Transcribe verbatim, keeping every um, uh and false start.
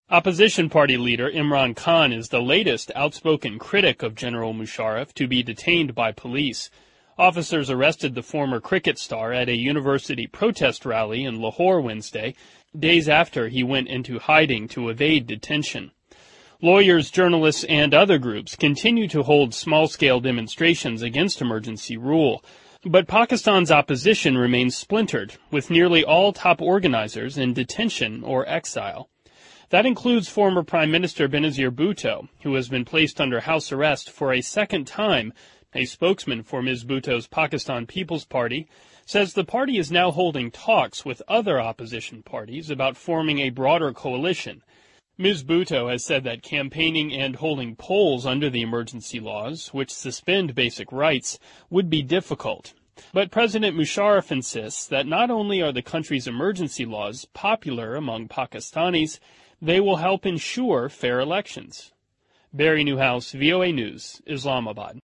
Opposition party leader Imran Khan is the latest outspoken critic of General Musharraf to be detained by police. Officers arrested the former cricket star at a university protest rally in Lahore Wednesday, days after he went into hiding to evade detention. Lawyers, journalists, and other groups continue to hold small-scale demonstrations against emergency rule. But Pakistan's opposition remains splintered, with nearly all top organizers in detention or exile. That includes former Prime Minister Benazir Bhutto, who has been placed under house arrest for a second time. A spokesman for Miz Bhutto's Pakistan People's Party says the party is now holding talks with other opposition parties about forming a broader coalition. Miz Bhutto has said that campaigning and holding polls under the emergency laws, which suspend basic rights, would be difficult. But President Musharraf insists that not only are the country's emergency laws popular among Pakistanis, they will help ensure fair elections. Barry Newhouse, V O A News, Islamabad.